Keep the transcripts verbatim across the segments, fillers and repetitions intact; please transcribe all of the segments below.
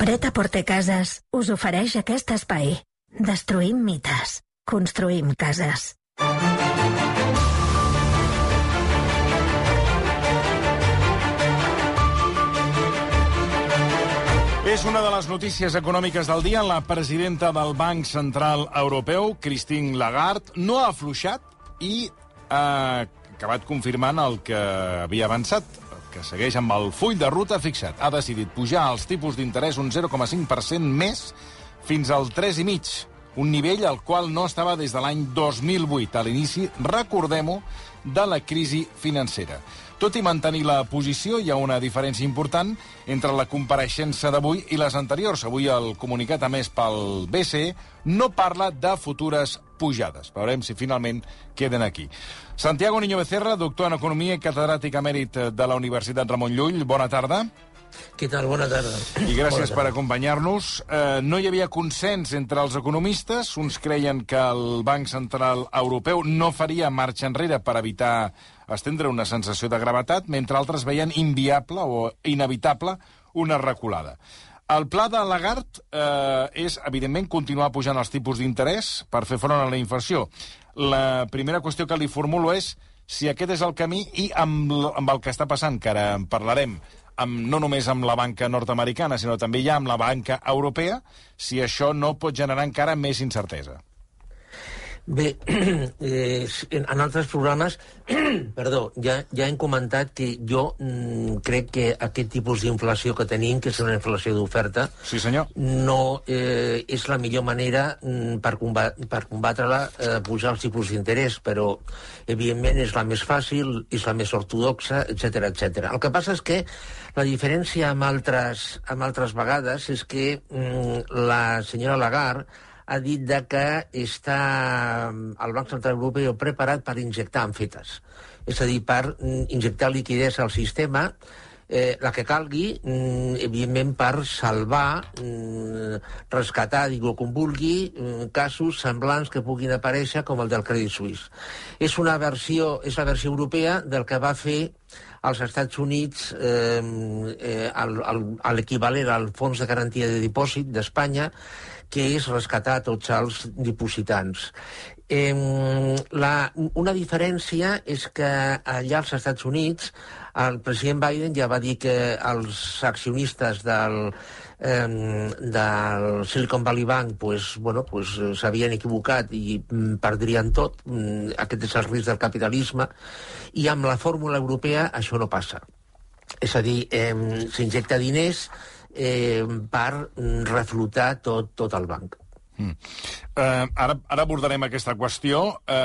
Pret-a-porter Cases us ofereix aquest espai. Destruïm mites. Construïm cases. És una de les notícies econòmiques del dia. La presidenta del Banc Central Europeu, Christine Lagarde, no ha afluixat i ha acabat confirmant el que havia avançat, que segueix amb el full de ruta fixat. Ha decidit pujar els tipus d'interès un zero coma cinc per cent més fins al tres coma cinc per cent, un nivell al qual no estava des de l'any dos mil vuit, a l'inici, recordem-ho, de la crisi financera. Tot i mantenir la posició, hi ha una diferència important entre la compareixença d'avui i les anteriors. Avui el comunicat emès pel B C E no parla de futures pujades. Veurem si finalment queden aquí. Santiago Niño Becerra, doctor en Economia i catedràtic emèrit de la Universitat Ramon Llull. Bona tarda. Què tal? Bona tarda. I gràcies per acompanyar-nos. Eh, no hi havia consens entre els economistes. Uns creien que el Banc Central Europeu no faria marxa enrere per evitar estendre una sensació de gravetat, mentre altres veien inviable o inevitable una reculada. El pla de Lagarde eh, és, evidentment, continuar pujant els tipus d'interès per fer front a la inflació. La primera qüestió que li formulo és si aquest és el camí i amb, amb el que està passant, que ara en parlarem, amb, no només amb la banca nord-americana, sinó també ja amb la banca europea, si això no pot generar encara més incertesa. Bé, eh, en altres programes perdó, ja, ja hem comentat que jo mm, crec que aquest tipus d'inflació que tenim, que és una inflació d'oferta, sí, senyor, no eh, és la millor manera mm, per, combat, per combatre-la eh, pujar els tipus d'interès, però evidentment és la més fàcil, és la més ortodoxa, etcètera, etcètera. El que passa és que la diferència amb altres, amb altres vegades és que mm, la senyora Lagarde ha dit de que està el Banc Central Europeu preparat per injectar en fetes. És a dir, per injectar liquiditat al sistema, eh, la que calgui, mm, evidentment per salvar, mm, rescatar, digue-ho com vulgui, mm, casos semblants que puguin aparèixer com el del Credit Suisse. És una versió, és la versió europea del que va fer als Estats Units eh, eh, l'equivalent al Fons de Garantia de Dipòsit d'Espanya, que és rescatar tots els dipositants. Eh, la, una diferència és que allà als Estats Units el president Biden ja va dir que els accionistes del, eh, del Silicon Valley Bank pues, bueno, pues, s'havien equivocat i mm, perdrien tot. Mm, aquest és el risc del capitalisme. I amb la fórmula europea això no passa. És a dir, eh, s'injecta diners Eh, per reflotar tot, tot el banc. Mm. Uh, ara, ara abordarem aquesta qüestió.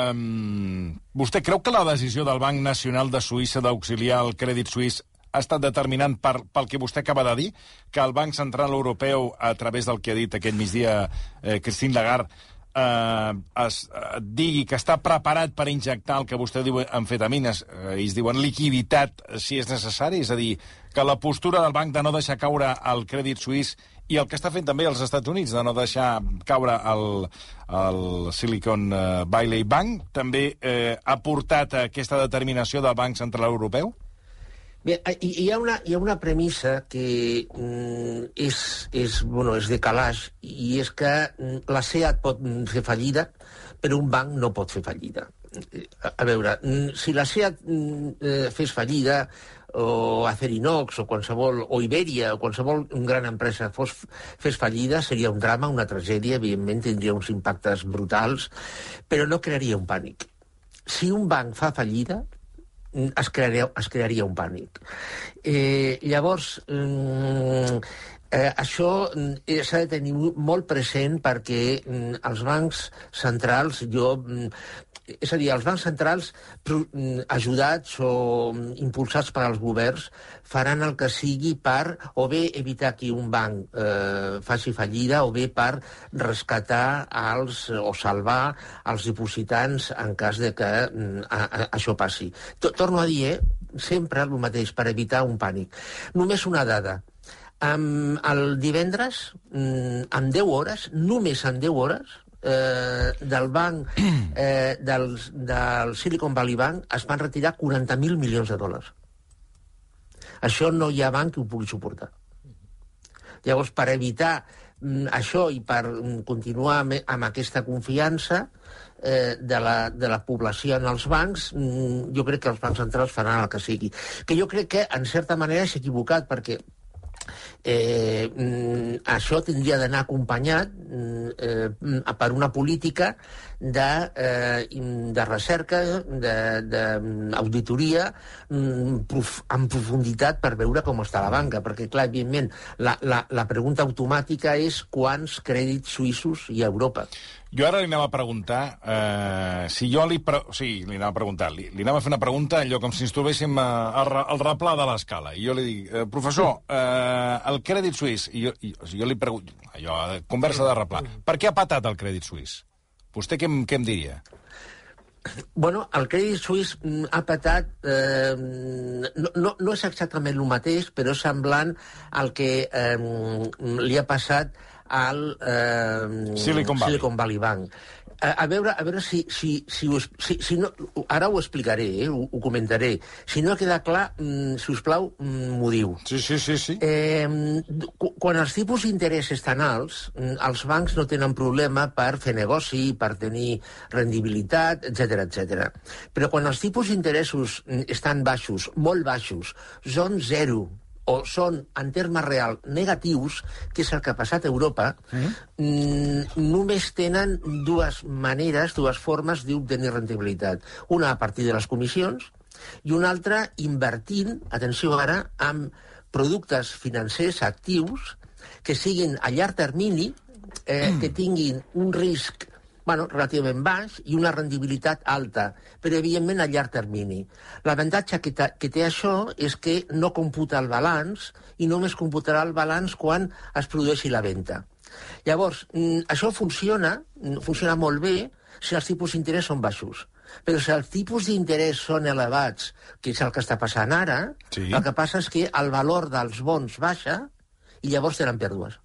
Um, vostè creu que la decisió del Banc Nacional de Suïssa d'auxiliar el Credit Suisse ha estat determinant per, pel que vostè acaba de dir? Que el Banc Central Europeu, a través del que ha dit aquest migdia eh, Christine Lagarde, eh, es, eh, digui que està preparat per injectar el que vostè diu amfetamines, eh, i es diuen liquiditat si és necessari, és a dir, que la postura del banc de no deixar caure el Credit Suisse i el que està fent també els Estats Units de no deixar caure el, el Silicon Valley Bank també eh, ha portat a aquesta determinació del Banc Central Europeu? Bé, hi ha una, hi ha una premissa que mm, és, és, bueno, és de calaix, i és que mm, la SEAT pot fer fallida, però un banc no pot fer fallida. A, a veure, mm, si la SEAT mm, eh, fes fallida, o Acerinox, o qualsevol, o Iberia, o qualsevol gran empresa fos, fes fallida, seria un drama, una tragèdia, evidentment tindria uns impactes brutals, però no crearia un pànic. Si un banc fa fallida, es crearia, es crearia un pànic. Eh, llavors, eh, eh, això eh, s'ha de tenir molt present perquè eh, els bancs centrals, jo... Eh, és a dir, els bancs centrals ajudats o impulsats per als governs faran el que sigui per o bé evitar que un banc eh, faci fallida o bé per rescatar els, o salvar els dipositants en cas de que eh, a, a, això passi. Torno a dir, eh, sempre el mateix, per evitar un pànic. Només una dada. Um, el divendres, um, en deu hores, només en deu hores, eh, del banc eh, del, del Silicon Valley Bank es van retirar quaranta mil milions de dòlars. Això no hi ha banc que ho pugui suportar. Llavors, per evitar mm, això i per mm, continuar amb, amb aquesta confiança eh, de, la, de la població en els bancs, mm, jo crec que els bancs centrals faran el que sigui. Que jo crec que, en certa manera, és equivocat, perquè Eh, mm, això tindria d'anar acompanyat mm, eh, per una política de, eh, de recerca, d'auditoria mm, prof, en profunditat per veure com està la banca, perquè, clar, evidentment, la, la, la pregunta automàtica és quants crèdits suïssos hi ha a Europa. Jo ara li anava a preguntar, eh, si jo li... Pre... O sigui, li anava a preguntar, li, li anava a fer una pregunta, allò com si ens trobéssim eh, al, al replà de l'escala. I jo li dic, eh, professor, eh, el crèdit suís, i jo, i, o sigui, jo li pregunto, allò, conversa de replà, per què ha patat el crèdit suís? Vostè què, què em diria? Bueno, el crèdit suís ha patat... Eh, no, no, no és exactament el mateix, però és semblant al que eh, li ha passat al eh, Silicon Valley. Silicon Valley Bank. A, a veure, a veure si, si, si, us, si, si no... Ara ho explicaré, eh, ho, ho comentaré. Si no queda clar, mm, si us plau, mm, m'ho diu. Sí, sí, sí. sí. Eh, quan els tipus d'interès estan alts, els bancs no tenen problema per fer negoci, per tenir rendibilitat, etcètera, etcètera. Però quan els tipus d'interessos estan baixos, molt baixos, són zero, o són, en termes reals, negatius, que és el que ha passat a Europa, mm. Mm, només tenen dues maneres, dues formes d'obtenir rendibilitat. Una a partir de les comissions i una altra invertint, atenció ara, amb productes financers actius que siguin a llarg termini, eh, mm. que tinguin un risc bueno, relativament baix i una rendibilitat alta, però evidentment a llarg termini. L'avantatge que, que té això és que no computa el balanç i només computarà el balanç quan es produeixi la venda. Llavors, això funciona, funciona molt bé si els tipus d'interès són baixos. Però si els tipus d'interès són elevats, que és el que està passant ara, sí. El que passa és que el valor dels bons baixa i llavors tenen pèrdues.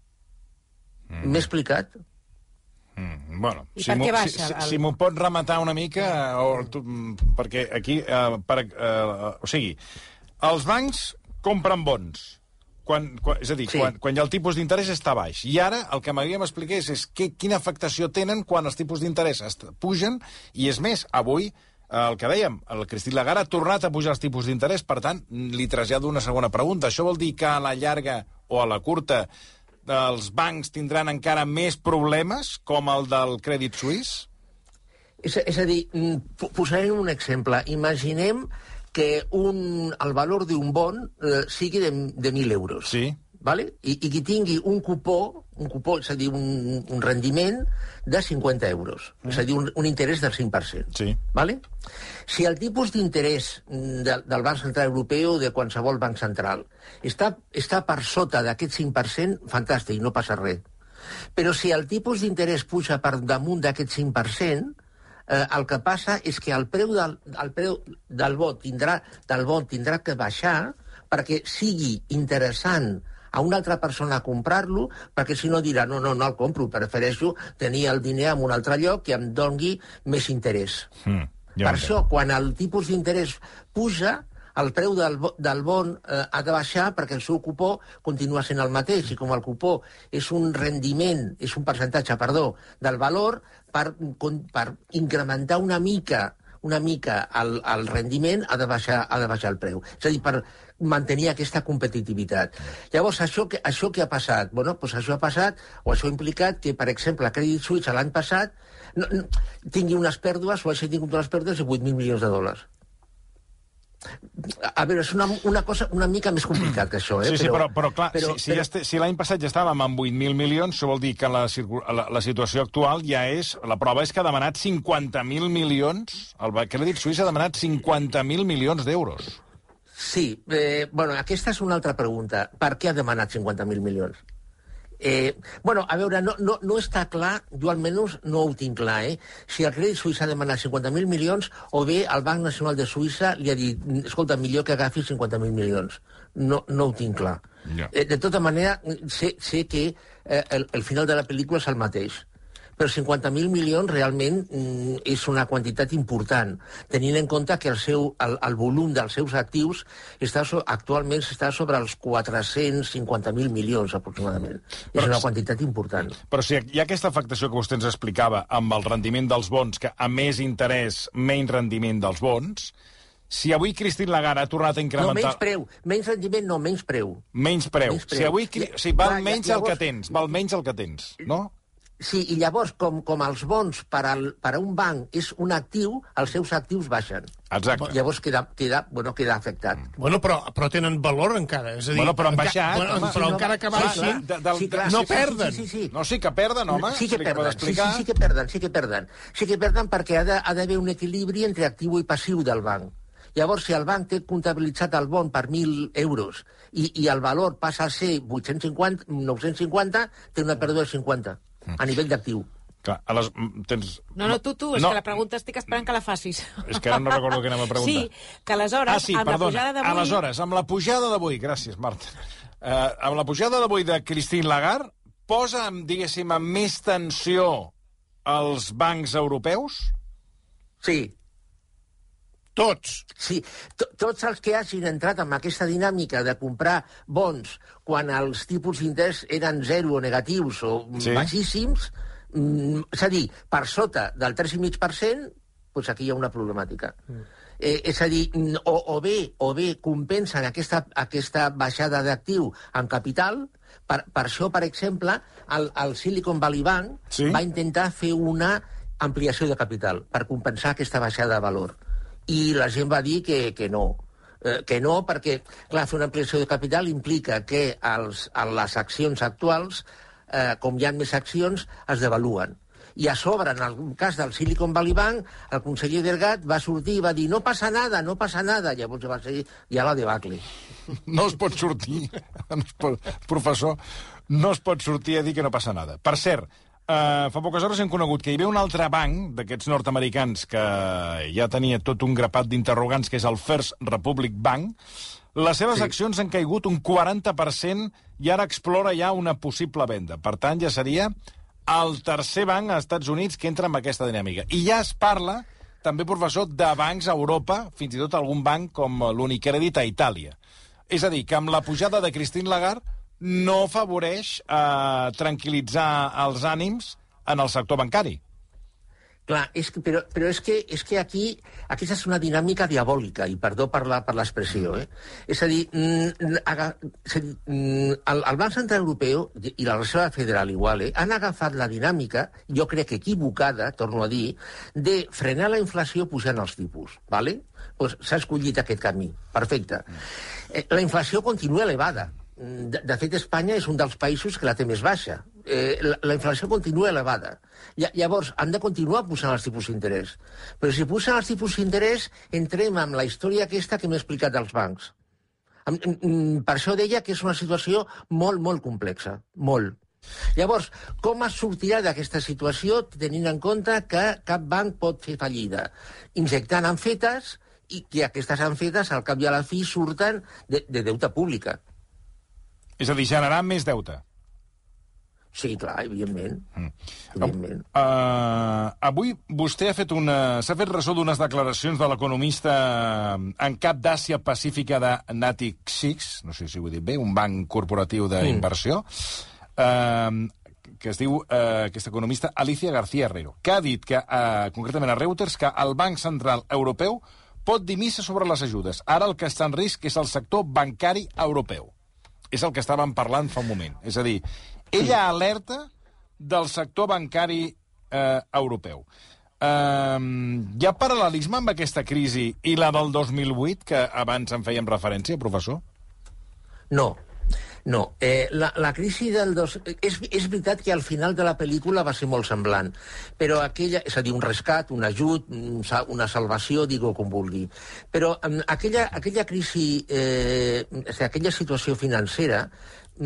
Mm. M'he explicat? Mm, bueno, I si per què baixa? Si, el... si m'ho pot rematar una mica, o, tu, perquè aquí, eh, per, eh, o sigui, els bancs compren bons, quan, quan, és a dir, sí. quan, quan el tipus d'interès està baix. I ara el que m'havíem explicat és, és que, quina afectació tenen quan els tipus d'interès pugen, i és més, avui, eh, el que dèiem, el Christine Lagarde ha tornat a pujar els tipus d'interès, per tant, li trasllado una segona pregunta. Això vol dir que a la llarga o a la curta els bancs tindran encara més problemes, com el del crèdit suís? És, és a dir, posarem un exemple. Imaginem que un, el valor d'un bon eh, sigui de, de mil euros. Sí. Vale? I, i que tingui un cupó, un cupó, és a dir, un, un rendiment de cinquanta euros. Mm. És a dir, un, un interès del cinc per cent. Sí. Vale? Si el tipus d'interès de, del Banc Central Europeu o de qualsevol banc central està, està per sota d'aquest cinc per cent, fantàstic, no passa res. Però si el tipus d'interès puja per damunt d'aquest cinc per cent, eh, el que passa és que el preu del, el preu del vot tindrà, del vot tindrà que baixar perquè sigui interessant a una altra persona a comprar-lo, perquè si no dirà, no, no, no el compro, prefereixo tenir el diner en un altre lloc que em doni més interès. Mm, ja per això, quan el tipus d'interès puja, el preu del, del bon eh, ha de baixar perquè el seu cupó continua sent el mateix, i com el cupó és un rendiment, és un percentatge, perdó, del valor, per, per incrementar una mica una mica el, el rendiment ha de, baixar, ha de baixar el preu. És a dir, per mantenir aquesta competitivitat. Llavors, això que, això que ha passat? Bueno, doncs això ha passat, o això ha implicat que, per exemple, Credit Suisse l'any passat no, no, tingui unes pèrdues, o hagi tingut unes pèrdues de vuit mil milions de dòlars. A veure, és una, una cosa una mica més complicat que això, eh? Sí, sí, però, però clar, però, si, si, però... ja si l'any passat ja estàvem amb vuit mil milions, això vol dir que la, la, la situació actual ja és... La prova és que ha demanat cinquanta mil milions, el Crèdit Suís ha demanat cinquanta mil milions d'euros. Sí, eh, bueno, aquesta és una altra pregunta. Per què ha demanat cinquanta mil milions? Eh, bueno, a veure, no, no, no està clar, jo almenys no ho tinc clar, eh? Si el Crèdit Suís ha demanat cinquanta mil milions o bé el Banc Nacional de Suïssa li ha dit, escolta, millor que agafi cinquanta mil milions. No, no ho tinc clar. Yeah. Eh, de tota manera, sé, sé que eh, el, el final de la pel·lícula és el mateix. Però cinquanta mil milions realment mm, és una quantitat important, tenint en compte que el, seu, el, el volum dels seus actius està so, actualment està sobre els quatre-cents cinquanta mil milions, aproximadament. Però, és una quantitat important. Però si hi ha aquesta afectació que vostè ens explicava amb el rendiment dels bons, que a més interès, menys rendiment dels bons, si avui Christine Lagarde ha tornat a incrementar... No, menys preu. Menys rendiment, no, menys preu. Menys preu. Menys preu. Si avui... O sigui, val Clar, menys llavors... el que tens, val menys el que tens, no? Sí, i llavors, com, com els bons per, al, per a un banc és un actiu, els seus actius baixen. Exacte. Llavors queda, queda, bueno, queda afectat. Bueno, però, però tenen valor encara. És a dir, bueno, però han baixat. Bueno, home, però sí, encara no, que baixin, sí, sí, sí, clar, no sí, perden. Sí, sí, sí, sí. No, sí que perden, home. Sí que perden, sí, sí, sí que perden, sí que perden. Sí que perden perquè ha d'haver un equilibri entre actiu i passiu del banc. Llavors, si el banc té comptabilitzat el bon per mil euros i, i el valor passa a ser vuit-cents cinquanta, nou-cents cinquanta, té una pèrdua de cinquanta, a nivell d'actiu. Clar, a les, tens... No, no, tu, tu, és no. que la pregunta estic esperant que la facis. És que ara no recordo què anem a preguntar. Sí, que aleshores, ah, sí, amb perdona. la pujada d'avui... Aleshores, amb la pujada d'avui, gràcies, Marta, uh, amb la pujada d'avui de Christine Lagarde, posa, diguéssim, amb més tensió els bancs europeus? Sí. Tots. Sí, tots els que hagin entrat en aquesta dinàmica de comprar bons quan els tipus d'interès eren zero o negatius o sí. baixíssims, mm, és a dir, per sota del tres coma cinc per cent, doncs aquí hi ha una problemàtica. Mm. Eh, és a dir, o, o, bé, o bé compensen aquesta, aquesta baixada d'actiu en capital. Per, per això, per exemple, el, el Silicon Valley Bank sí. va intentar fer una ampliació de capital per compensar aquesta baixada de valor. I la gent va dir que, que no. Eh, que no, perquè, clar, fer una ampliació de capital implica que els, les accions actuals, eh, com hi ha més accions, es devaluen. I a sobre, en el cas del Silicon Valley Bank, el conseller Delgado va sortir i va dir no passa nada, no passa nada. Llavors va ser ja la debacle. No es pot sortir, no es pot, professor, no es pot sortir a dir que no passa nada. Per cert, Uh, fa poques hores hem conegut que hi havia un altre banc d'aquests nord-americans que ja tenia tot un grapat d'interrogants, que és el First Republic Bank. Les seves sí. accions han caigut un quaranta per cent i ara explora ja una possible venda. Per tant, ja seria el tercer banc als Estats Units que entra en aquesta dinàmica. I ja es parla, també, professor, de bancs a Europa, fins i tot algun banc com l'Unicredit a Itàlia. És a dir, que amb la pujada de Christine Lagarde no afavoreix eh, tranquil·litzar els ànims en el sector bancari. Clar, és que, però, però és que, és que aquí aquesta és una dinàmica diabòlica, i perdó per l'expressió, eh? És a dir, mm, aga, és a dir mm, el, el Banc Central Europeu i la Reserva Federal igual, eh, han agafat la dinàmica, jo crec que equivocada, torno a dir, de frenar la inflació pujant els tipus, ¿vale? Pues s'ha escollit aquest camí, perfecte. Eh, la inflació continua elevada. De, de fet, Espanya és un dels països que la té més baixa. Eh, la, la inflació continua elevada. Ll llavors, han de continuar posant els tipus d'interès. Però si posen els tipus d'interès, entrem amb la història aquesta que m'he explicat dels bancs. Per això deia que és una situació molt, molt complexa. Molt. Llavors, com es sortirà d'aquesta situació tenint en compte que cap banc pot fer fallida? Injectant amfetes i que aquestes amfetes, al cap i a la fi, surten de, de deute pública. És a dir, generar més deute. Sí, clar, evidentment. Mm. evidentment. Uh, avui vostè ha fet una... s'ha fet ressò d'unes declaracions de l'economista en cap d'Àsia Pacífica de Natixis, no sé si ho he dit bé, un banc corporatiu d'inversió, mm. uh, que es diu, uh, aquesta economista, Alicia García Herrero, que ha dit, que uh, concretament a Reuters, que el Banc Central Europeu pot dir missa sobre les ajudes. Ara el que està en risc és el sector bancari europeu. És el que estàvem parlant fa un moment. És a dir, ella alerta del sector bancari eh, europeu. Eh, hi ha paral·lelisme amb aquesta crisi i la del dos mil vuit, que abans en fèiem referència, professor? No. No, eh, la, la crisi del dos... És, és veritat que al final de la pel·lícula va ser molt semblant, però aquella, és a dir, un rescat, un ajut, una salvació, digue-ho com vulgui. Però um, aquella, aquella crisi, eh, és a dir, aquella situació financera,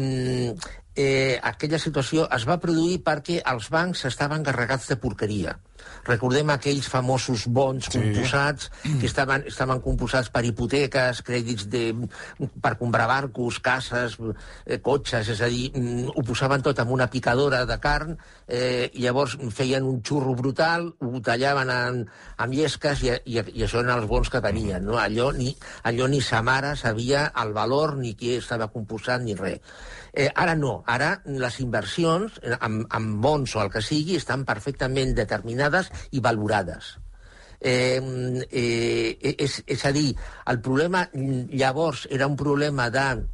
mm, eh, aquella situació es va produir perquè els bancs estaven carregats de porqueria. Recordem aquells famosos bons Sí. composats que estaven, estaven composats per hipoteques, crèdits de, per comprar barcos, cases, eh, cotxes, és a dir, mm, ho posaven tot amb una picadora de carn, eh, i llavors feien un xurro brutal, ho tallaven en, en llesques i, i, i això eren els bons que tenien. No? Allò, ni, allò ni sa mare sabia el valor, ni qui estava composat, ni res. Eh, ara no, ara les inversions amb, amb bons o el que sigui estan perfectament determinades i valorades. Eh, eh, és, és a dir, el problema llavors era un problema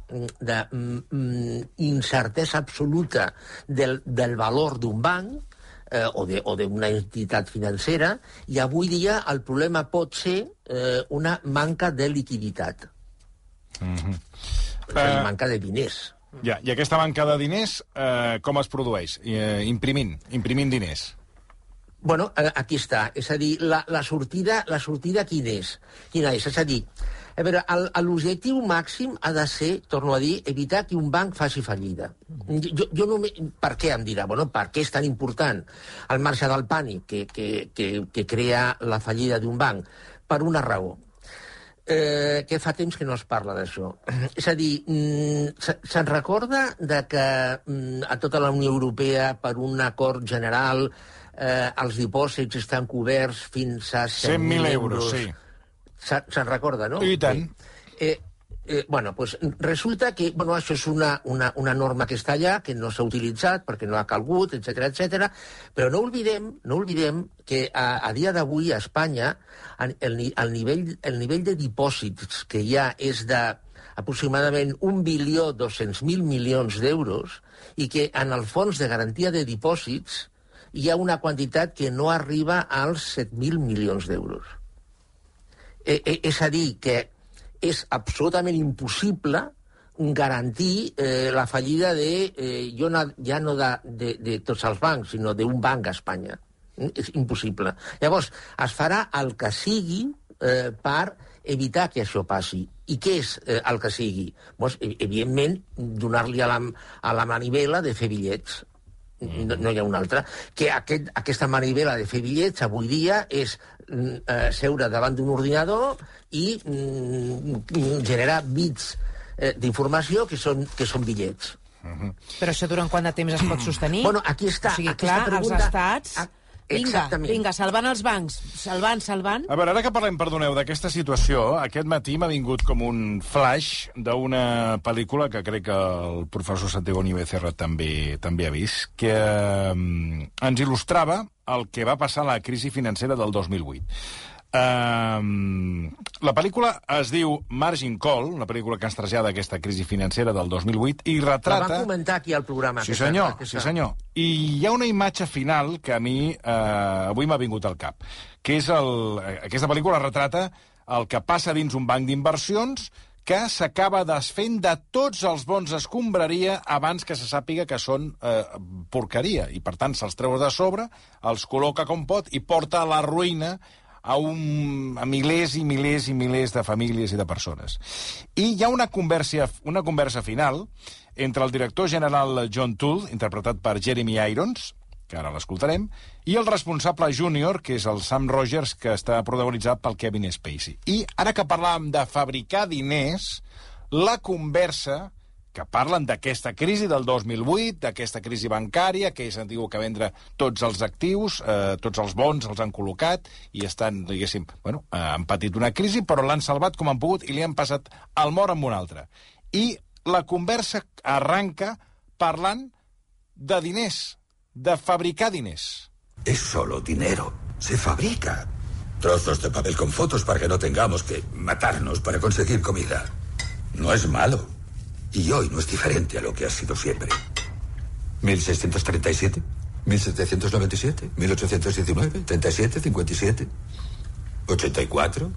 d'incertesa absoluta del, del valor d'un banc eh, o d'una entitat financera, i avui dia el problema pot ser eh, una manca de liquiditat. Mm-hmm. És a dir, manca de diners. Ja, i aquesta manca de diners, eh, com es produeix? Eh, imprimint, imprimint diners. Bueno, aquí està. És a dir, la, la, sortida, la sortida quina és? Quina és? És a dir, a veure, l'objectiu màxim ha de ser, torno a dir, evitar que un banc faci fallida. Jo, jo no me... Per què em dirà? Bueno, per què és tan important el marge del pànic que, que, que, que crea la fallida d'un banc? Per una raó. Eh, que fa temps que no es parla d'això. És a dir, se'n recorda de que a tota la Unió Europea, per un acord general, eh, els dipòsits estan coberts fins a cent mil euros? Sí. Se'n recorda, no? I tant. Eh, eh, bueno, pues resulta que bueno, això és una, una, una norma que està allà, que no s'ha utilitzat perquè no ha calgut, etcètera, etcètera, però no oblidem, no oblidem que a, a dia d'avui a Espanya el, el, nivell, el nivell de dipòsits que hi ha és de aproximadament un bilió dos-cents mil milions d'euros i que en el fons de garantia de dipòsits hi ha una quantitat que no arriba als set mil milions d'euros. Eh, eh, és a dir, que és absolutament impossible garantir eh, la fallida de, eh, jo no, ja no de, de, de tots els bancs, sinó d'un banc a Espanya. És impossible. Llavors, es farà el que sigui eh, per evitar que això passi. I què és eh, el que sigui? Pues, evidentment, donar-li a, la, a la manivela de fer bitllets. No, no hi ha una altra. Que aquest, aquesta manivela de fer bitllets avui dia és eh, seure davant d'un ordinador i mm, generar bits eh, d'informació que són, que són bitllets. Uh-huh. Però això durant quant de temps es pot sostenir? Bueno, aquí està. O sigui, aquesta clar, pregunta... els estats... A... Vinga, Exactament. vinga, salvant els bancs. Salvant, salvant. A veure, ara que parlem, perdoneu, d'aquesta situació, aquest matí m'ha vingut com un flash d'una pel·lícula que crec que el professor Santiago Becerra també també ha vist, que um, ens il·lustrava el que va passar a la crisi financera del dos mil vuit. Um, la pel·lícula es diu Margin Call, una pel·lícula que ens trasllada aquesta crisi financera del dos mil vuit i retrata... La van comentar aquí al programa. Sí, senyor, sí, senyor. I hi ha una imatge final que a mi eh, avui m'ha vingut al cap, que és el... Aquesta pel·lícula retrata el que passa dins un banc d'inversions que s'acaba desfent de tots els bons escombraria abans que se sàpiga que són eh, porqueria. I, per tant, se'ls treu de sobre, els col·loca com pot i porta a la ruïna a, un, a milers i milers i milers de famílies i de persones. I hi ha una conversa, una conversa final entre el director general John Toole, interpretat per Jeremy Irons, que ara l'escoltarem, i el responsable júnior, que és el Sam Rogers, que està protagonitzat pel Kevin Spacey. I ara que parlàvem de fabricar diners, la conversa que parlen d'aquesta crisi del dos mil vuit, d'aquesta crisi bancària, que s'han tingut que vendre tots els actius, eh, tots els bons els han col·locat i estan, diguéssim, bueno, eh, han patit una crisi, però l'han salvat com han pogut i li han passat el mort amb un altre. I la conversa arranca parlant de diners, de fabricar diners. Es solo dinero. Se fabrica. Trozos de papel con fotos para que no tengamos que matarnos para conseguir comida. No es malo. Y hoy no es diferente a lo que ha sido siempre. ¿mil seiscientos treinta y siete? ¿mil setecientos noventa y siete? ¿mil ochocientos diecinueve? ¿treinta y siete? ¿cincuenta y siete? ¿ochenta y cuatro?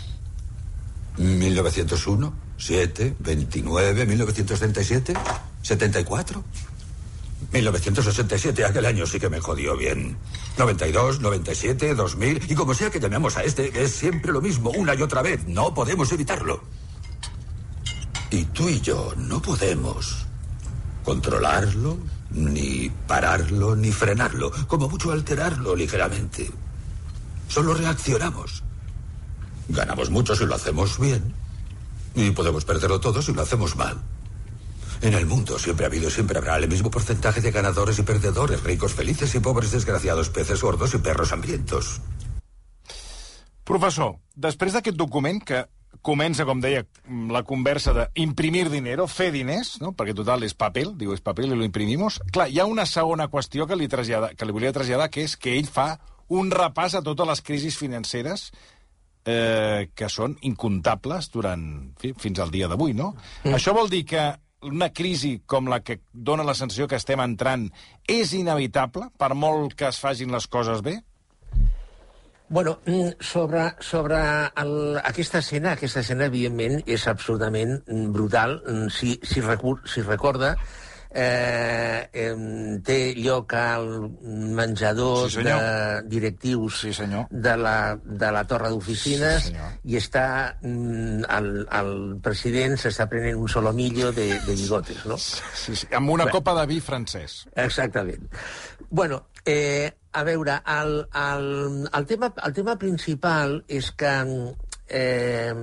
¿mil novecientos uno? ¿siete? ¿veintinueve? ¿mil novecientos treinta y siete? ¿setenta y cuatro? mil novecientos ochenta y siete, aquel año sí que me jodió bien. noventa y dos, noventa y siete, dos mil... Y como sea que llamemos a este, es siempre lo mismo, una y otra vez. No podemos evitarlo. Y tú y yo no podemos controlarlo, ni pararlo, ni frenarlo. Como mucho alterarlo ligeramente. Solo reaccionamos. Ganamos mucho si lo hacemos bien. Y podemos perderlo todo si lo hacemos mal. En el mundo siempre ha habido y siempre habrá el mismo porcentaje de ganadores y perdedores, ricos felices y pobres desgraciados, peces gordos y perros hambrientos. Professor, després d'aquest document que comença, com deia, la conversa d'imprimir dinero, fer diners, no? Perquè total és paper, diu és paper i lo imprimimos. Clar, hi ha una segona qüestió que li, trasllada, que li volia traslladar, que és que ell fa un repàs a totes les crisis financeres eh, que són incomptables durant, fi, fins al dia d'avui, no? Mm. Això vol dir que una crisi com la que dona la sensació que estem entrant és inevitable, per molt que es facin les coses bé? Bueno, sobre, sobre el, aquesta escena, aquesta escena, evidentment, és absolutament brutal. Si, si, recur, si recorda, eh, eh, té lloc al menjador sí, de directius sí, de, la, de la torre d'oficines sí, i està el, el president s'està prenent un solomillo de, de bigotes, no? Sí, sí, amb una bueno, copa de vi francès. Exactament. Bueno, eh, a veure, el, el, el, tema, el tema principal és que eh,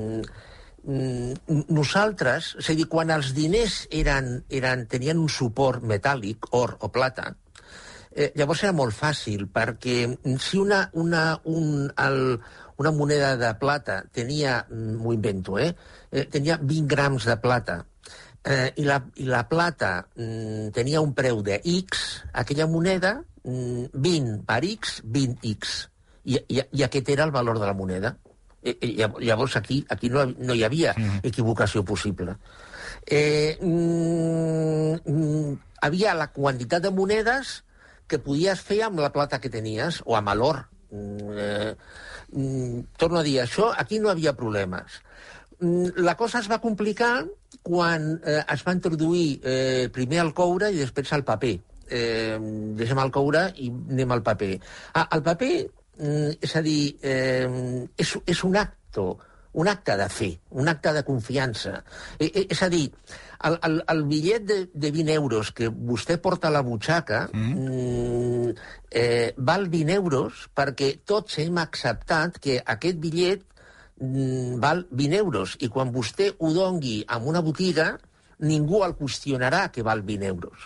nosaltres, és a dir, quan els diners eren, eren, tenien un suport metàl·lic, or o plata, eh, llavors era molt fàcil, perquè si una, una, un, el, una moneda de plata tenia, m'ho invento, eh, eh, tenia vint grams de plata, eh, i, la, i la plata mm, tenia un preu de X, aquella moneda, mm, vint per X, vint X. I, i, I aquest era el valor de la moneda. I, i, llavors aquí, aquí no, no hi havia equivocació possible. Eh, mm, mm, havia la quantitat de monedes que podies fer amb la plata que tenies, o amb l'or. Mm, eh, mm, torno a dir, això, aquí no havia problemes. La cosa es va complicar quan eh, es va introduir eh, primer el coure i després el paper. Eh, deixem el coure i anem al paper. Ah, el paper, mm, és a dir, eh, és, és un acte, un acte de fe, un acte de confiança. Eh, eh, és a dir, el, el, el bitllet de, de vint euros que vostè porta a la butxaca mm. eh, val vint euros perquè tots hem acceptat que aquest bitllet val vint euros, i quan vostè ho dongui a una botiga, ningú el qüestionarà que val vint euros.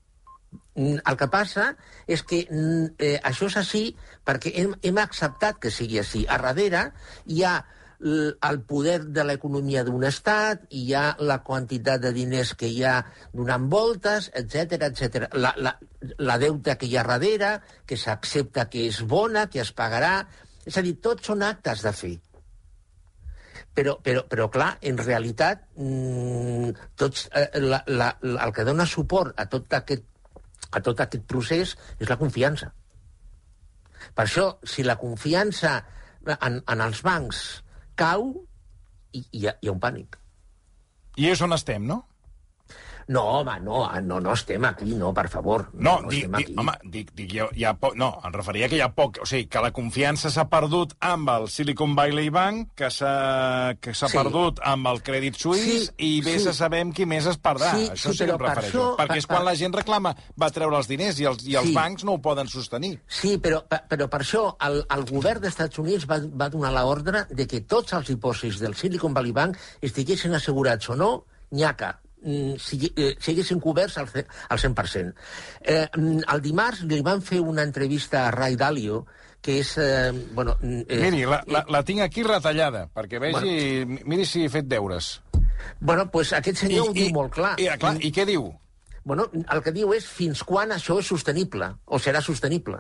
El que passa és que eh, això és així perquè hem, hem acceptat que sigui així. A darrere hi ha el poder de l'economia d'un estat, hi ha la quantitat de diners que hi ha donant voltes, etcètera, etcètera. La, la, la deuta que hi ha darrere, que s'accepta que és bona, que es pagarà. És a dir, tots són actes de fe. Però, però, però clar, en realitat, mmm, tots, eh, la, la, el que dona suport a tot, aquest, a tot aquest procés és la confiança. Per això, si la confiança en, en els bancs cau, hi, hi, ha, hi ha un pànic. I és on estem, no? No, home, no, no, no estem aquí, no, per favor. No, no, no dic, estem dic, aquí. home, dic, dic, hi ha, hi ha poc... No, em referia que hi ha poc... O sigui, que la confiança s'ha perdut amb el Silicon Valley Bank, que s'ha que s'ha sí. perdut amb el Credit Suisse, sí, i vés sí. a sabem qui més es perdrà. Sí, això sí, sí que em refereixo. Per això, perquè per, és quan per... la gent reclama va treure els diners i els, i els sí. bancs no ho poden sostenir. Sí, però, però per això el, el govern dels Estats Units va, va donar l'ordre de que tots els dipòsits del Silicon Valley Bank estiguessin assegurats o no, nyaca, si, eh, siguessin coberts al, al cent per cent. Eh, el dimarts li van fer una entrevista a Ray Dalio, que és... Eh, bueno, eh, miri, la, la, la tinc aquí retallada, perquè vegi... Bueno, miri si he fet deures. Bueno, doncs pues aquest senyor I, ho diu i, molt clar. I, clar. I què diu? Bueno, el que diu és fins quan això és sostenible, o serà sostenible.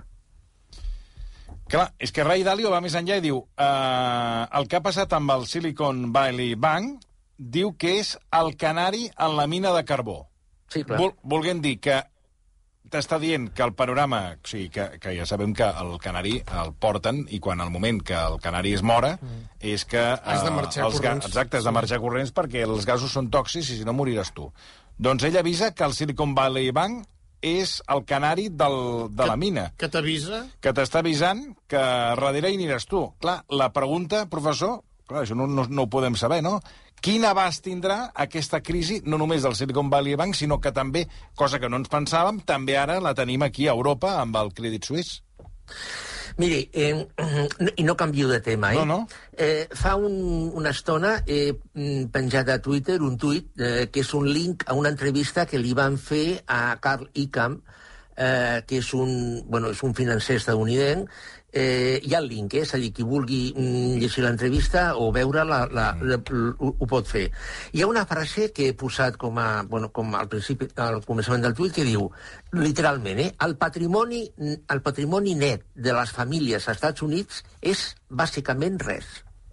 Clar, és que Ray Dalio va més enllà i diu eh, el que ha passat amb el Silicon Valley Bank diu que és el canari en la mina de carbó. Sí, clar. Vol, volguem dir que t'està dient que el panorama... O sigui, que, que ja sabem que el canari el porten i quan al moment que el canari es mora mm. és que... Has de marxar eh, els corrents. Exacte, has de marxar corrents perquè els gasos són tòxics i si no moriràs tu. Doncs ell avisa que el Silicon Valley Bank és el canari del, de que, la mina. Que t'avisa? Que t'està avisant que darrere hi aniràs tu. Clar, la pregunta, professor, clar, això no, no, no ho podem saber, no? Quin abast tindrà aquesta crisi, no només del Silicon Valley Bank, sinó que també, cosa que no ens pensàvem, també ara la tenim aquí a Europa amb el Credit Suisse? Miri, eh, i no canvio de tema, eh? No, no. Eh, fa un, una estona he penjat a Twitter un tuit eh, que és un link a una entrevista que li van fer a Carl Icahn, eh, que és un, bueno, és un financer estadounidenc. Eh, hi ha el link, eh? És a dir, qui vulgui mm, llegir l'entrevista o veure-la la, la, ho, ho pot fer. Hi ha una frase que he posat com a, bueno, com al principi, al començament del tuit, que diu, literalment, eh, el patrimoni, el patrimoni net de les famílies als Estats Units és bàsicament res.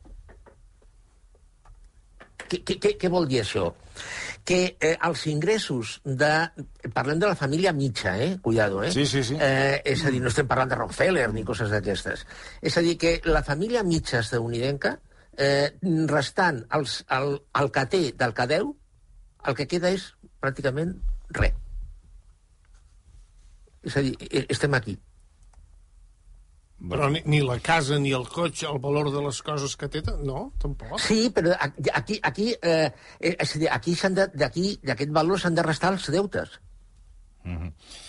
Què, què, què vol dir això? Que eh, els ingressos de... Parlem de la família mitja, eh? Cuidado, eh? Sí, sí, sí. Eh, és a dir, no estem parlant de Rockefeller ni coses d'aquestes. És a dir, que la família mitja estadounidenca, eh, restant els, el, el que té del que deu, el que queda és pràcticament res. És a dir, estem aquí. Però ni, ni la casa ni el cotxe, el valor de les coses que té, no, tampoc. Sí, però aquí, aquí, eh, és a dir, aquí s'han de, d'aquí, d'aquest valor s'han de restar els deutes. Mm-hmm.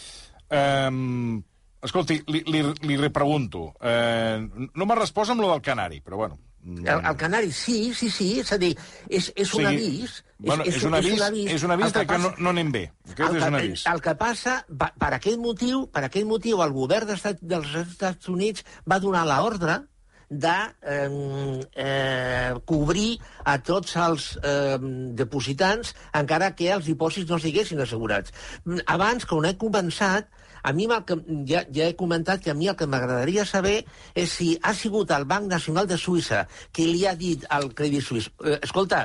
um, escolti, li, li, li repregunto. Uh, no m'ha respost amb lo del canari, però bueno. El, el canari, sí, sí, sí, és a dir, és, és un avís... Bueno, és, és, un avís, és un avís, és un avís que, que no, no anem bé. Aquest el, és un avís. El que passa, per, per aquest motiu, per aquest motiu, el govern d'Estat, dels Estats Units va donar l'ordre de eh, eh, cobrir a tots els eh, depositants, encara que els dipòsits no estiguessin assegurats. Abans, que on he començat, a mi el que, ja, ja he comentat que a mi el que m'agradaria saber és si ha sigut el Banc Nacional de Suïssa que li ha dit al Credit Suisse, eh, escolta,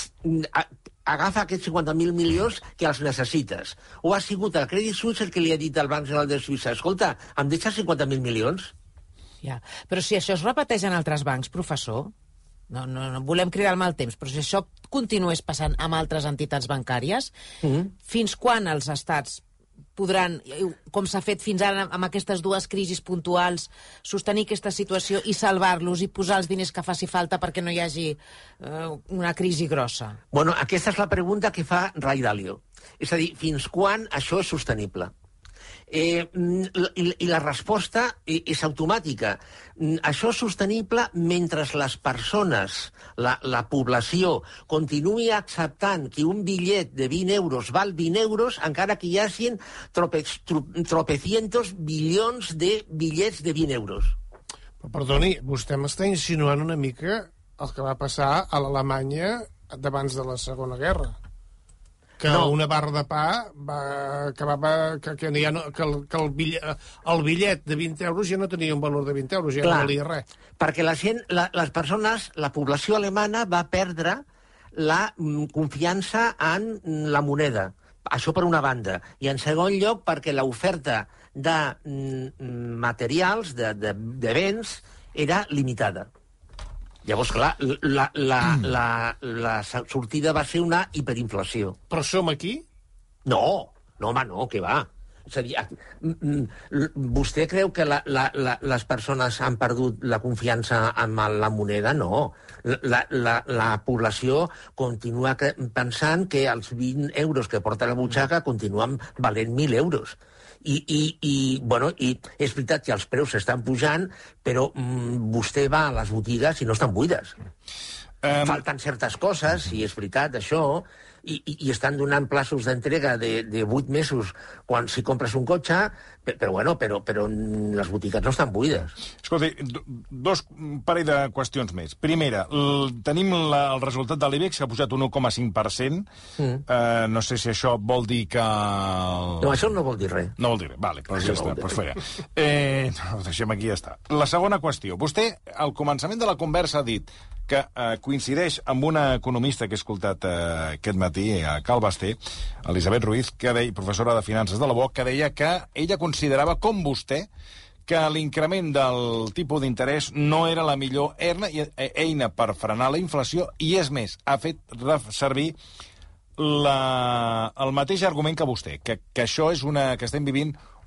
agafa aquests cinquanta mil milions que els necessites. O ha sigut el Credit Suisse el que li ha dit al Banc Nacional de Suïssa, escolta, em deixes cinquanta mil milions? Ja. Però si això es repeteix en altres bancs, professor, no, no, no volem cridar el mal temps, però si això continués passant amb altres entitats bancàries, mm-hmm. fins quan els estats podran, com s'ha fet fins ara amb aquestes dues crisis puntuals, sostenir aquesta situació i salvar-los i posar els diners que faci falta perquè no hi hagi eh, una crisi grossa? Bueno, aquesta és la pregunta que fa Ray Dalio. És a dir, fins quan això és sostenible? Eh, i, I la resposta és automàtica. Això és sostenible mentre les persones, la, la població, continuï acceptant que un bitllet de vint euros val vint euros, encara que hi hagin trope, tropecientos bilions de bitllets de vint euros. Però, perdoni, vostè m'està insinuant una mica el que va passar a l'Alemanya d'abans de la Segona Guerra. Que no. Una barra de pa va, que, va, que, que, ja no, que, el, que el, bitllet, el bitllet de vint euros ja no tenia un valor de vint euros, ja Clar, no valia res. Perquè la gent, la, les persones, la població alemana va perdre la confiança en la moneda. Això per una banda. I en segon lloc perquè l'oferta de materials, de, de, de béns, era limitada. Llavors, clar, la, la, la, la sortida va ser una hiperinflació. Però som aquí? No, no, home, no, què va. És a dir, vostè creu que la, la, la, les persones han perdut la confiança en la moneda? No. La, la, la població continua pensant que els vint euros que porta la butxaca continuen valent mil euros. I, i, i, bueno, i és veritat que els preus s'estan pujant, però mm, vostè va a les botigues i no estan buides. Um... Falten certes coses, i és veritat, això, i, i, i estan donant plaços d'entrega de, de vuit mesos quan si compres un cotxe, però, però bueno, però, però les botigues no estan buides. Escolti, dos parell de qüestions més. Primera, l, tenim la, el resultat de l'I BEX que ha pujat un un coma cinc per cent. Mm. Uh, no sé si això vol dir que... El... No, això no vol dir res. No vol dir res, vale, doncs ja està, doncs fora. Eh, no, deixem aquí, ja està. La segona qüestió. Vostè, al començament de la conversa, ha dit que eh, coincideix amb una economista que he escoltat eh, aquest matí a Cal Basté, Elisabet Ruiz, que deia, professora de Finances de la B O C, que deia que ella considerava, com vostè, que l'increment del tipus d'interès no era la millor eina, eina per frenar la inflació, i és més, ha fet servir la, el mateix argument que vostè, que, que això és una, que estem vivint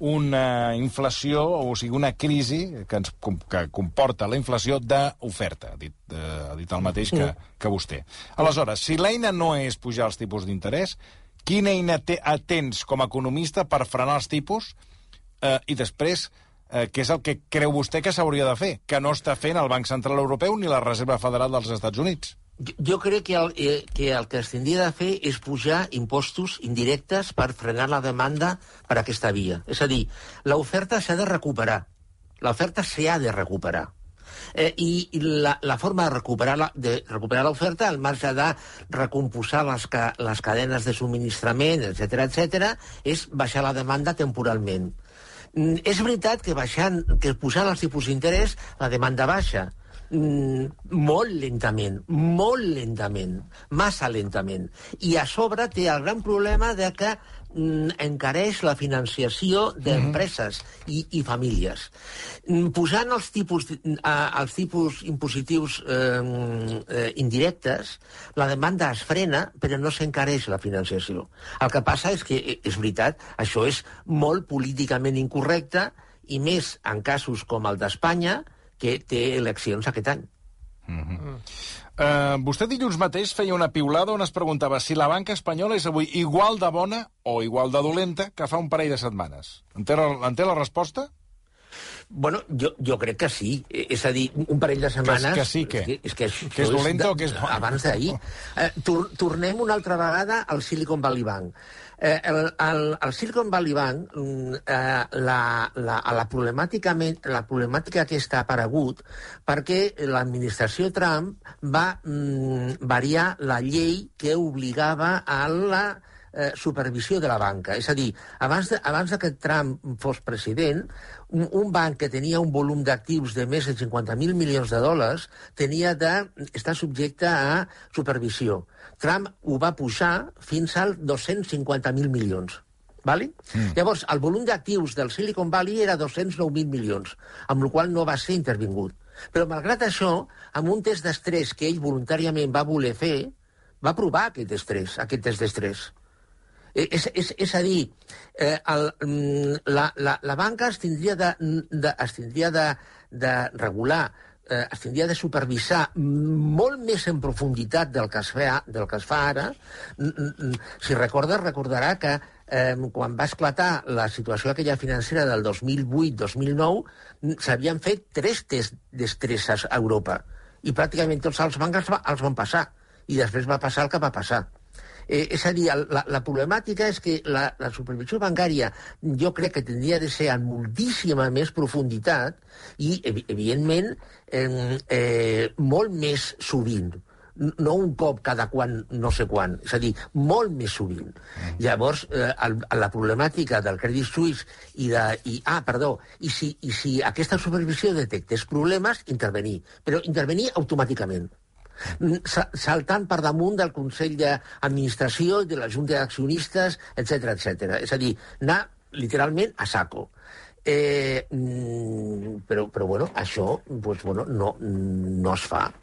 una inflació, o sigui, una crisi que, ens, que comporta la inflació d'oferta, ha dit, ha dit el mateix que, que vostè. Aleshores, si l'eina no és pujar els tipus d'interès, quina eina tens com a economista per frenar els tipus eh, i després, eh, què és el que creu vostè que s'hauria de fer, que no està fent el Banc Central Europeu ni la Reserva Federal dels Estats Units? Jo, jo crec que el, eh, que el que es tindria de fer és pujar impostos indirectes per frenar la demanda per aquesta via. És a dir, l'oferta s'ha de recuperar. L'oferta s'ha de recuperar. Eh, I la, la forma de recuperar la, de recuperar l'oferta, al marge de recomposar les, ca, les cadenes de subministrament, etcètera, etcètera, és baixar la demanda temporalment. Mm, és veritat que, baixant, que posant els tipus d'interès la demanda baixa, Mm, molt lentament, molt lentament, massa lentament. I a sobre té el gran problema de que mm, encareix la financiació d'empreses mm-hmm. i, i famílies. Mm, posant els tipus, eh, els tipus impositius eh, eh, indirectes, la demanda es frena, però no s'encareix la financiació. El que passa és que, és veritat, això és molt políticament incorrecte, i més en casos com el d'Espanya, que té eleccions aquest any. Mm-hmm. Mm. Uh, vostè dilluns mateix feia una piulada on es preguntava si la banca espanyola és avui igual de bona o igual de dolenta que fa un parell de setmanes. En té, en té la resposta? Bueno, jo, jo crec que sí. És a dir, un parell de setmanes... Que, que sí, què? És que, és que, que és dolenta o que és bona? Abans d'ahir. Eh, tor tornem una altra vegada al Silicon Valley Bank. Eh, el, el, el Silicon Valley Bank, eh, la, la, la, problemàtica, la problemàtica aquesta ha aparegut perquè l'administració Trump va mm, variar la llei que obligava a la eh, supervisió de la banca. És a dir, abans de, abans de que Trump fos president, un, un banc que tenia un volum d'actius de més de cinquanta mil milions de dòlars tenia d'estar subjecte a supervisió. Trump ho va pujar fins als dos-cents cinquanta mil milions. Vale? Mm. Llavors, el volum d'actius del Silicon Valley era dos-cents nou mil milions, amb la qual cosa no va ser intervingut. Però, malgrat això, amb un test d'estrès que ell voluntàriament va voler fer, va provar aquest estrès, aquest test d'estrès. Eh, és, és, és a dir, eh, el, la, la, la banca es tindria de, de, es tindria de, de regular, eh, es tindria de supervisar molt més en profunditat del que es fa, del que es fa ara. Si recorda, recordarà que eh, quan va esclatar la situació aquella financera del dos mil vuit dos mil nou, s'havien fet tres tests d'estrès a Europa i pràcticament tots els bancs els, va, els van passar, i després va passar el que va passar. Eh, és a dir, la, la problemàtica és que la, la supervisió bancària jo crec que tindria de ser en moltíssima més profunditat i, evidentment, eh, eh, molt més sovint. No un cop cada quan, no sé quan, és a dir, molt més sovint. Mm. Llavors, eh, el, la problemàtica del Credit Suisse i de... I, ah, perdó, i si, i si aquesta supervisió detectés problemes, intervenir, però intervenir automàticament, saltant per damunt del Consell d'Administració i de la Junta d'Accionistes, etcètera, etcètera. És a dir, anar literalment a saco. Eh, però, però, bueno, això pues, bueno, no, no es fa.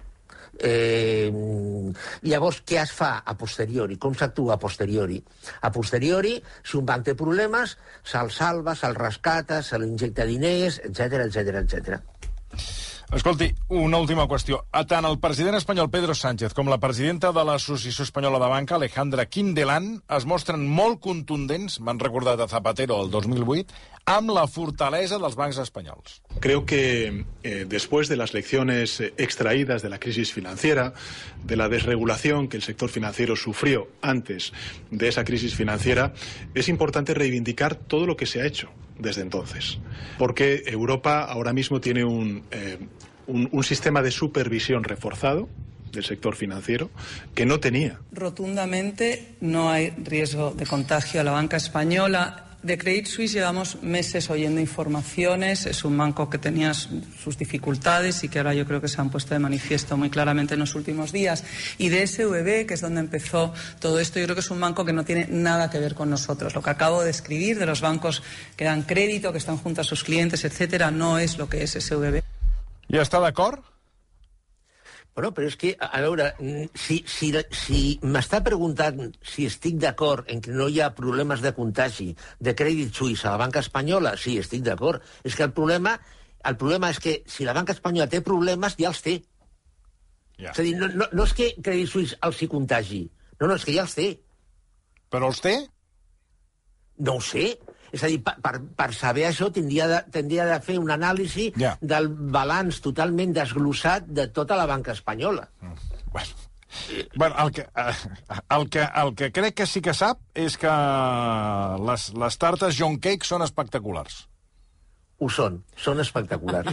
Eh, llavors, què es fa a posteriori? Com s'actua a posteriori? A posteriori, si un banc té problemes, se'l salva, se'l rescata, se l'injecta diners, etcètera, etcètera, etcètera. Escolti, una última qüestió. Tant el president espanyol Pedro Sánchez com la presidenta de l'Associació Espanyola de Banca, Alejandra Quindelán, es mostren molt contundents, m'han recordat a Zapatero el dos mil vuit, amb la fortalesa dels bancs espanyols. Creo que eh, después de las lecciones extraídas de la crisis financiera, de la desregulación que el sector financiero sufrió antes de esa crisis financiera, es importante reivindicar todo lo que se ha hecho desde entonces. Porque Europa ahora mismo tiene un, eh, un, un sistema de supervisión reforzado del sector financiero que no tenía. Rotundamente no hay riesgo de contagio a la banca española. De Credit Suisse llevamos meses oyendo informaciones. Es un banco que tenía sus dificultades y que ahora yo creo que se han puesto de manifiesto muy claramente en los últimos días. Y de S V B, que es donde empezó todo esto, yo creo que es un banco que no tiene nada que ver con nosotros. Lo que acabo de escribir de los bancos que dan crédito, que están junto a sus clientes, etcétera, no es lo que es S V B. ¿Y está de acuerdo? Però, però és que, a veure, si, si, si m'està preguntant si estic d'acord en que no hi ha problemes de contagi de Crèdit Suisse a la banca espanyola, sí, estic d'acord. És que el problema, el problema és que si la banca espanyola té problemes, ja els té. Ja. És a dir, no, no, no és que Crèdit Suisse els hi contagi. No, no, és que ja els té. Però els té? No ho sé. És a dir, per, per, per saber això tindria de, tindria de fer un anàlisi ja. del balanç totalment desglossat de tota la banca espanyola. Mm. Bueno, bueno el, que, el, que, el que crec que sí que sap és que les, les tartes John Cake són espectaculars. Ho són, són espectaculars.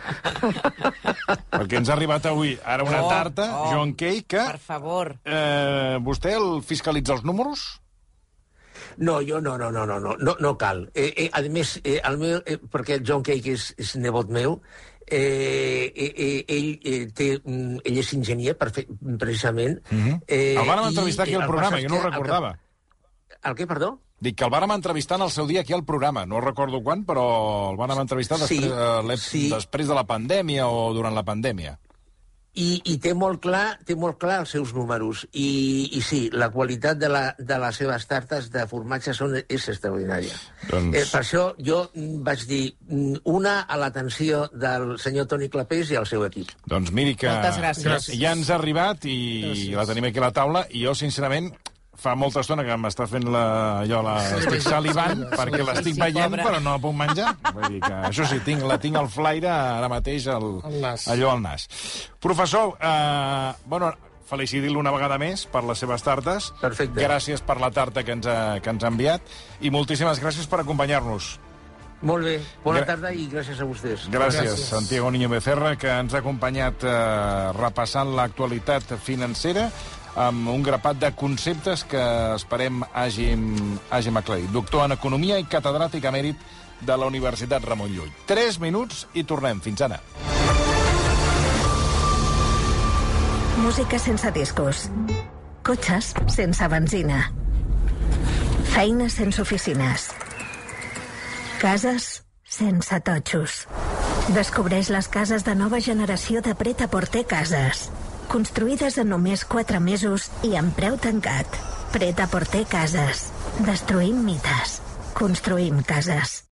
Perquè ens ha arribat avui ara una oh, tarta oh, John Cake que... Per favor. Eh, vostè el fiscalitza els números? No, jo no, no, no, no, no, no, no cal. Eh, eh, a més, eh, el meu, eh, perquè el John Cake és, és nebot meu, eh, eh, ell, eh, té, ell és enginyer, precisament. Mm-hmm. eh, el vàrem entrevistar aquí al programa, jo no ho recordava. El, que, el què, perdó? Dic que el vàrem entrevistar en el seu dia aquí al programa. No recordo quan, però el vàrem entrevistar després, sí, eh, sí. després de la pandèmia o durant la pandèmia. I, i té molt clar té molt clar els seus números. I, i sí, la qualitat de, la, de les seves tartes de formatge són, és extraordinària. Doncs... Eh, per això jo vaig dir una a l'atenció del senyor Toni Clapés i al seu equip. Doncs miri que moltes gràcies. Ja ens ha arribat i gràcies. La tenim aquí a la taula i jo, sincerament, fa molta estona que m'està fent la... Jo la... estic salivant perquè l'estic sí, veient, pobre. Però no la puc menjar. Vull dir que, això sí, tinc, la tinc al flaire ara mateix, el, el nas. allò al nas. Professor, eh, bueno, feliciti-lo una vegada més per les seves tartes. Perfecte. Gràcies per la tarta que ens ha, que ens ha enviat i moltíssimes gràcies per acompanyar-nos. Molt bé, bona Gra tarda i gràcies a vostès. Gràcies, gràcies. Santiago Niño Becerra, que ens ha acompanyat eh, repassant l'actualitat financera amb un grapat de conceptes que esperem hàgim, hàgim aclarit. Doctor en Economia i catedràtic emèrit de la Universitat Ramon Llull. Tres minuts i tornem. Fins ara. Música sense discos. Cotxes sense benzina. Feines sense oficines. Cases sense totxos. Descobreix les cases de nova generació de Pret-a-Porter Cases. Construïdes en només quatre mesos i amb preu tancat. Pret-a-Porter Cases. Destruïm mites. Construïm cases.